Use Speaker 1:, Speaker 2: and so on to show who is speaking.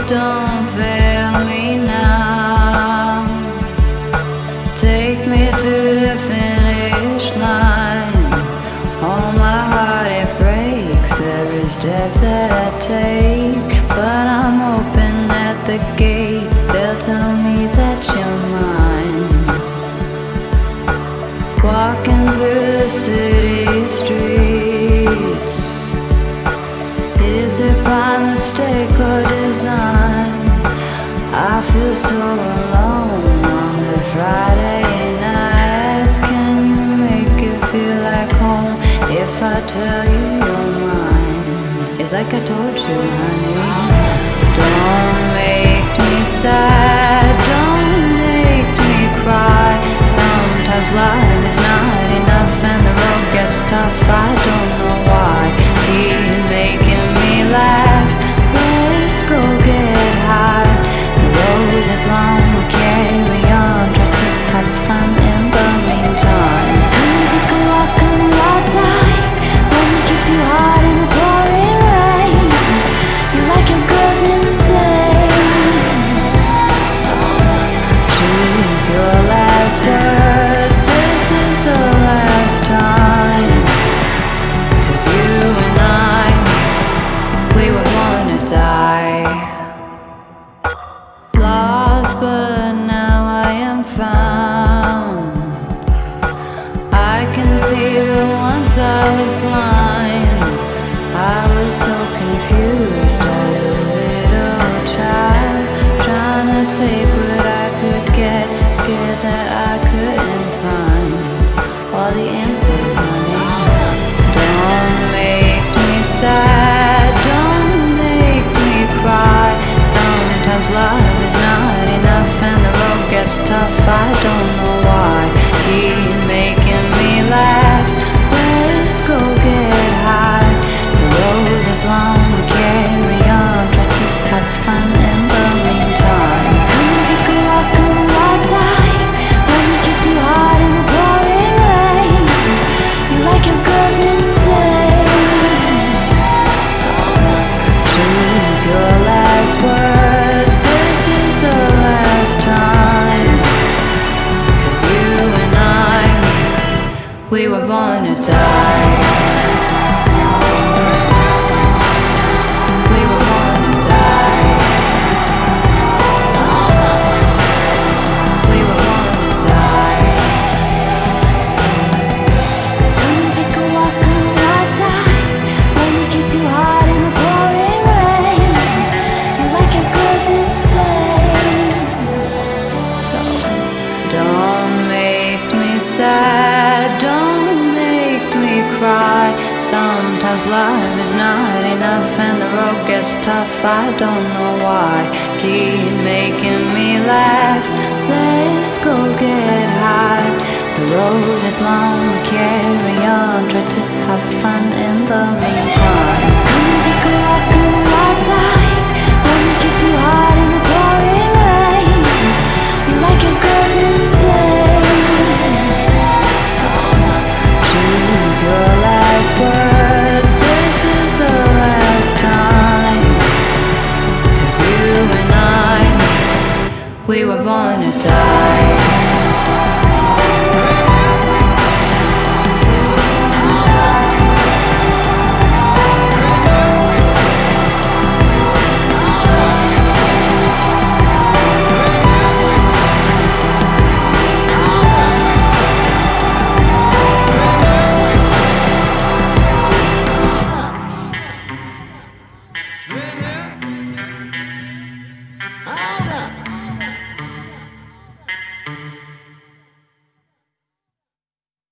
Speaker 1: don't fail me now. Take me to the finish line. Oh, my heart, it breaks every step that I take. But I'm open at the gates, they'll tell me that you're mine. Walking through the city streets, is it by mistake or design? I feel so alone on the Friday nights. Can you make it feel like home if I tell you you're mine? It's like I told you, honey. Don't make me sad, don't make me cry. Sometimes life is not enough and the road gets tough. I don't know why. Keep making me laugh. Let's go get high. The road is long, we'll carry on. Try to have fun in the meantime. Come and take a walk on the wild side. Let me kiss you hard in the pouring rain. You like your girls insane, so choose your last words. This is the last time. 'Cause you and I, we were born to die. Lost, but now I am found. I can see, but once I was blind. I was so confused as a little child, trying to take what I could get, scared that I couldn't find all the answers, honey. Don't make me sad, don't make me cry. Sometimes love is not enough and the road gets tough. I don't know why. Keep making me laugh. Let's go get high. The road is long, we carry on. Try to have fun in the meantime. Come and take a walk on the wild side. Let me kiss you hard in the pouring rain. You like your girls insane, so choose your last words. This is the last time. 'Cause you and I, we were born to die. We were born to die. We were born to die. Come and take a walk on the wild side. Let me kiss you hard in the pouring rain. You like your girls insane, so don't make me sad, don't make me cry. Sometimes love is not enough and the road gets tough. I don't know why. Keep making me laugh. Let's go get high. The road is long, we carry on. Try to have fun in the meantime. Come and take a walk on the wild side. Let me kiss you hard in the pouring rain. You like your girls insane, so choose your last words. This is the last time. 'Cause you and I, we were born to die.